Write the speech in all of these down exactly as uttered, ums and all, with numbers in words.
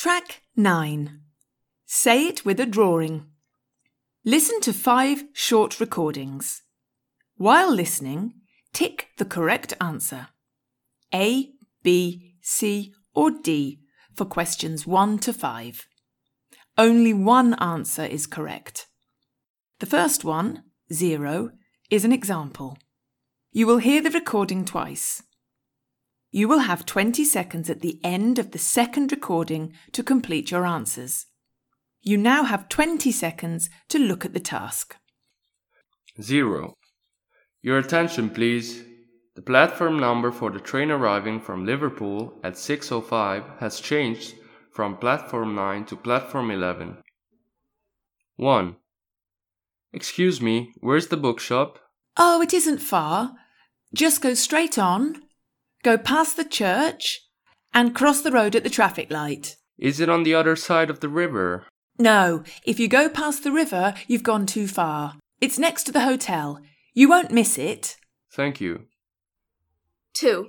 Track nine. Say it with a drawing. Listen to five short recordings. While listening, tick the correct answer. A, B, C or D for questions one to five. Only one answer is correct. The first one, zero, is an example. You will hear the recording twice. You will have twenty seconds at the end of the second recording to complete your answers. You now have twenty seconds to look at the task. Zero. Your attention, please. The platform number for the train arriving from Liverpool at six oh five has changed from platform nine to platform eleven. one. Excuse me, where's the bookshop? Oh, it isn't far. Just go straight on, go past the church, and cross the road at the traffic light. Is it on the other side of the river? No, if you go past the river, you've gone too far. It's next to the hotel. You won't miss it. Thank you. Two.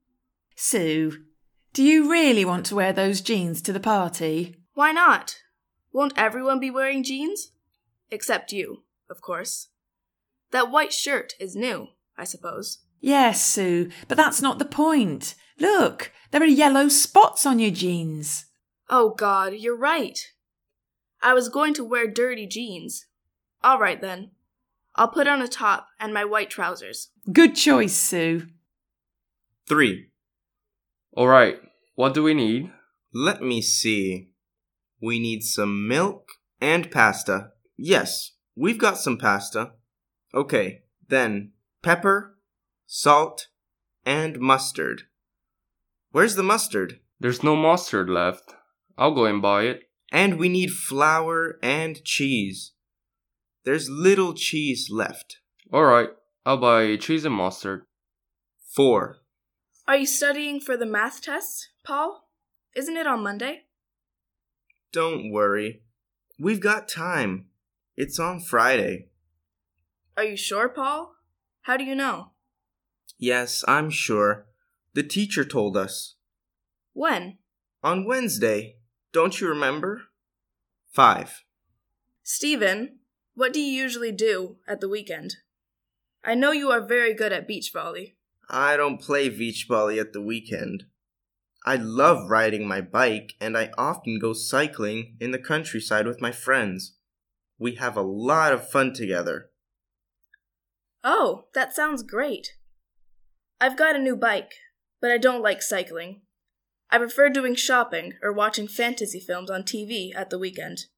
Sue, do you really want to wear those jeans to the party? Why not? Won't everyone be wearing jeans? Except you, of course. That white shirt is new, I suppose. Yes, Sue, but that's not the point. Look, there are yellow spots on your jeans. Oh God, you're right. I was going to wear dirty jeans. All right then. I'll put on a top and my white trousers. Good choice, Sue. Three. All right, what do we need? Let me see. We need some milk and pasta. Yes, we've got some pasta. Okay, then pepper, salt, and mustard. Where's the mustard? There's no mustard left. I'll go and buy it. And we need flour and cheese. There's little cheese left. All right, I'll buy cheese and mustard. Four. Are you studying for the math test, Paul? Isn't it on Monday? Don't worry. We've got time. It's on Friday. Are you sure, Paul? How do you know? Yes, I'm sure. The teacher told us. When? On Wednesday. Don't you remember? Five. Stephen, what do you usually do at the weekend? I know you are very good at beach volley. I don't play beach volley at the weekend. I love riding my bike, and I often go cycling in the countryside with my friends. We have a lot of fun together. Oh, that sounds great. I've got a new bike, but I don't like cycling. I prefer doing shopping or watching fantasy films on T V at the weekend.